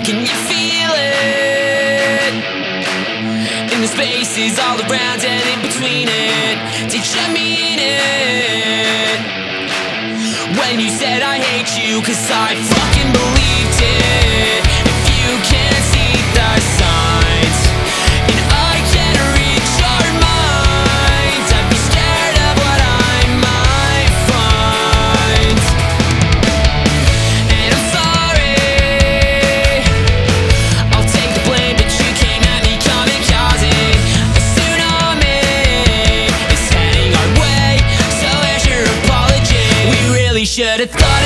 Can you feel it? In the spaces all around and in between it. Did you mean it? When you said I hate you, 'cause I fucking believed it. If you can't see the signs and I can't reach your mind, I'd be scared of what I might find. And I'm sorry, I'll take the blame, but you came at me kamikaze. A tsunami is heading our way, so here's your apology. We really should have thought